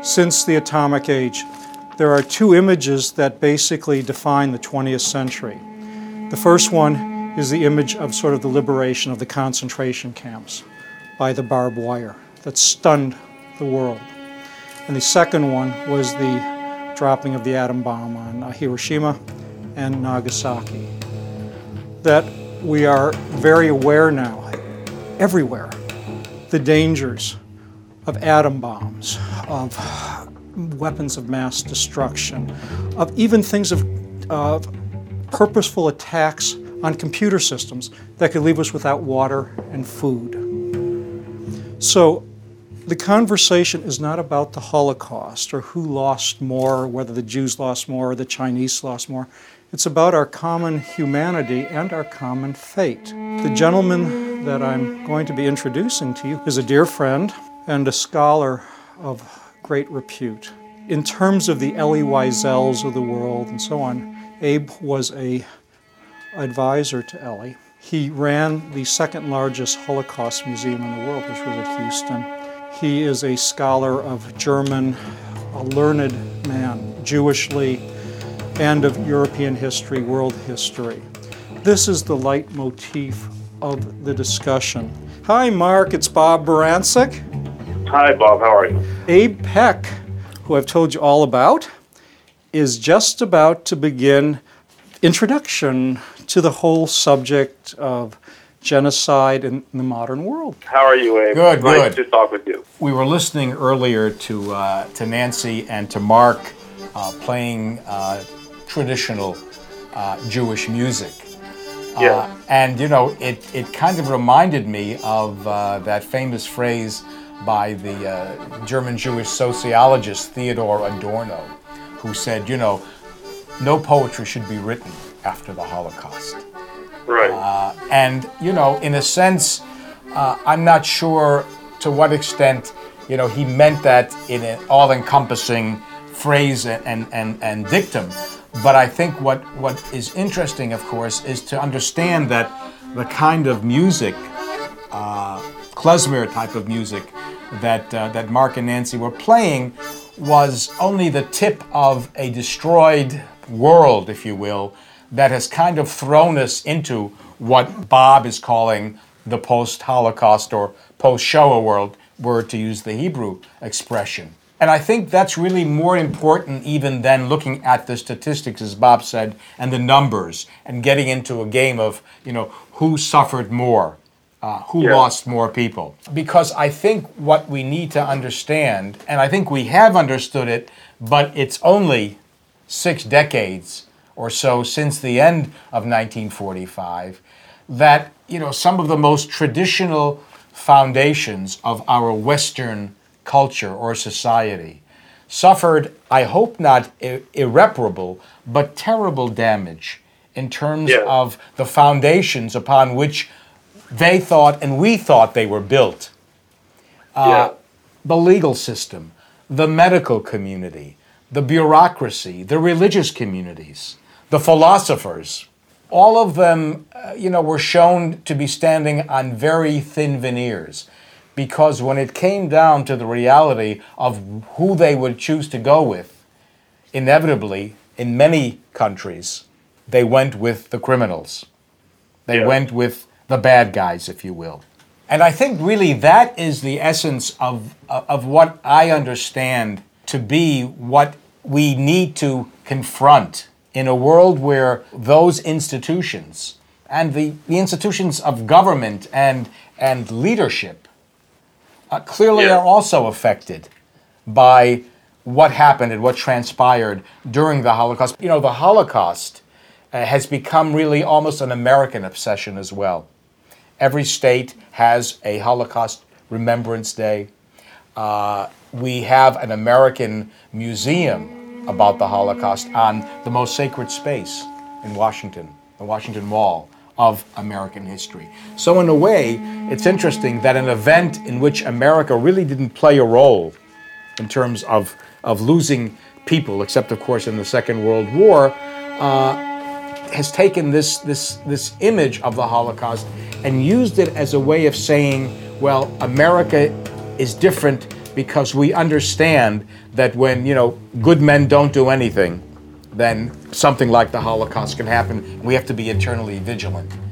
since the atomic age. There are two images that basically define the 20th century. The first one is the image of sort of the liberation of the concentration camps by the barbed wire that stunned the world. And the second one was the dropping of the atom bomb on Hiroshima and Nagasaki. That we are very aware now, everywhere, the dangers of atom bombs, of weapons of mass destruction, of even things of purposeful attacks on computer systems that could leave us without water and food. So the conversation is not about the Holocaust or who lost more, whether the Jews lost more or the Chinese lost more. It's about our common humanity and our common fate. The gentleman that I'm going to be introducing to you is a dear friend and a scholar of great repute. In terms of the Elie Wiesels of the world and so on, Abe was an advisor to Elie. He ran the second largest Holocaust museum in the world, which was at Houston. He is a scholar of German, a learned man, Jewishly, and of European history, world history. This is the leitmotif of the discussion. Hi, Mark, it's Bob Barancik. Hi, Bob, how are you? Abe Peck, who I've told you all about, is just about to begin introduction to the whole subject of genocide in the modern world. How are you, Abe? Good. Nice to talk with you. We were listening earlier to Nancy and to Mark playing traditional Jewish music. Yeah. And, you know, it kind of reminded me of that famous phrase by the German Jewish sociologist Theodor Adorno, who said, you know, no poetry should be written after the Holocaust. Right. And, you know, in a sense, I'm not sure to what extent, you know, he meant that in an all-encompassing phrase and dictum. But I think what is interesting, of course, is to understand that the kind of music, klezmer type of music, that Mark and Nancy were playing was only the tip of a destroyed world, if you will, that has kind of thrown us into what Bob is calling the post-Holocaust or post-Shoah world, were to use the Hebrew expression. And I think that's really more important even than looking at the statistics, as Bob said, and the numbers, and getting into a game of, you know, who suffered more, who lost more people. Because I think what we need to understand, and I think we have understood it, but it's only 6 decades or so since the end of 1945, that, you know, some of the most traditional foundations of our Western culture or society suffered, I hope not irreparable, but terrible damage in terms of the foundations upon which they thought and we thought they were built. The legal system, the medical community, the bureaucracy, the religious communities, the philosophers, all of them, were shown to be standing on very thin veneers, because when it came down to the reality of who they would choose to go with, inevitably, in many countries, they went with the criminals. They went with the bad guys, if you will. And I think really that is the essence of what I understand to be what we need to confront in a world where those institutions and the institutions of government and leadership clearly are also affected by what happened and what transpired during the Holocaust. You know, the Holocaust has become really almost an American obsession as well. Every state has a Holocaust Remembrance Day. We have an American museum about the Holocaust on the most sacred space in Washington, the Washington Mall of American history. So in a way, it's interesting that an event in which America really didn't play a role in terms of losing people, except of course in the Second World War, has taken this image of the Holocaust and used it as a way of saying, well, America is different because we understand that when, good men don't do anything, then something like the Holocaust can happen. We have to be eternally vigilant.